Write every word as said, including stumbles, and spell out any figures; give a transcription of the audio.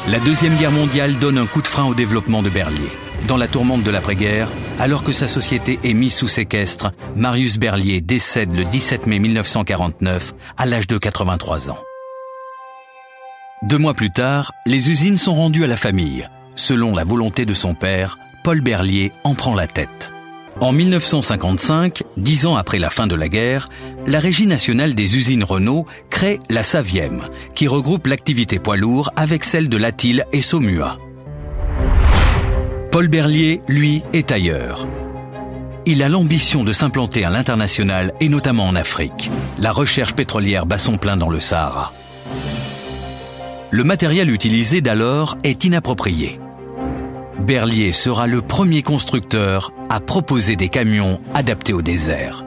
La Deuxième Guerre mondiale donne un coup de frein au développement de Berliet. Dans la tourmente de l'après-guerre, alors que sa société est mise sous séquestre, Marius Berliet décède le dix-sept mai mille neuf cent quarante-neuf à l'âge de quatre-vingt-trois ans. Deux mois plus tard, les usines sont rendues à la famille. Selon la volonté de son père, Paul Berliet en prend la tête. En mille neuf cent cinquante-cinq, dix ans après la fin de la guerre, la Régie nationale des usines Renault crée la Savième, qui regroupe l'activité poids lourd avec celle de Latil et Saumua. Paul Berliet, lui, est ailleurs. Il a l'ambition de s'implanter à l'international et notamment en Afrique. La recherche pétrolière bat son plein dans le Sahara. Le matériel utilisé d'alors est inapproprié. Berliet sera le premier constructeur à proposer des camions adaptés au désert.